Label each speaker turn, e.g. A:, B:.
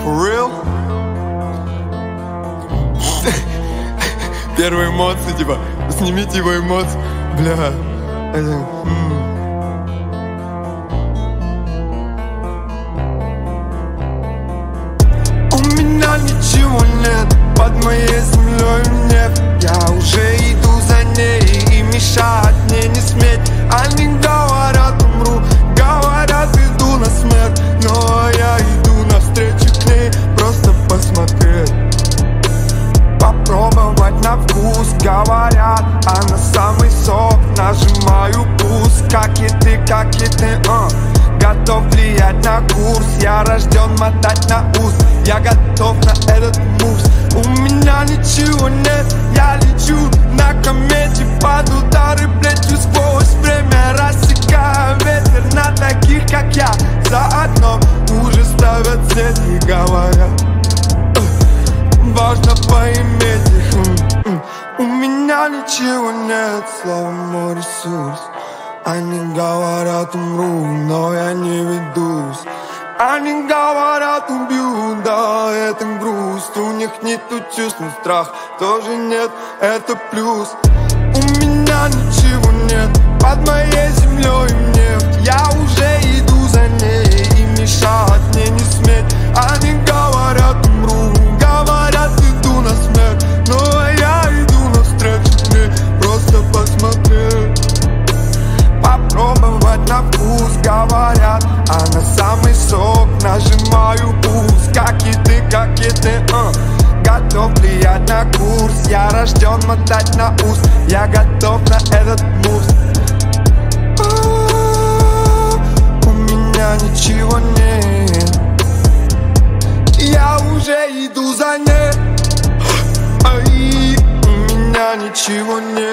A: For real? Первые эмоции, типа, снимите его эмоции. Бля, это... У меня ничего нет, под моей землей нефть. Я уже иду за ней, и мешать мне не сметь. Они говорят, умру, говорят, иду на смерть. Но я иду навстречу к ней, просто посмотреть, попробовать на вкус. Говорят, она самый сок, нажимаю пуск. Как и ты, готов влиять на курс. Я рожден мотать на ус, я готов на этот мувс. У меня ничего нет, я лечу на комете. Под удары плечу сквозь время, рассекаю ветер на таких, как я. За окном уже ставят сеть и говорят, важно поиметь их. У меня ничего нет, слово мой ресурс. Они говорят, умру, но я не ведусь. Они говорят, убью, да, это грусть. У них нету чувств, но страх тоже нет, это плюс. У меня ничего нет, под моей землей нефть. Я уже иду за ней, и мешать мне не сметь. Они говорят, умру, говорят, иду на смерть. Но я иду навстречу к ней, просто посмотреть, попробовать на вкус. Говорят, она самый сок, нажимаю пуск. Как и ты, готов влиять на курс. Я рожден мотать на ус, я готов на этот мувс. У меня ничего нет, я уже иду за ней. У меня ничего нет.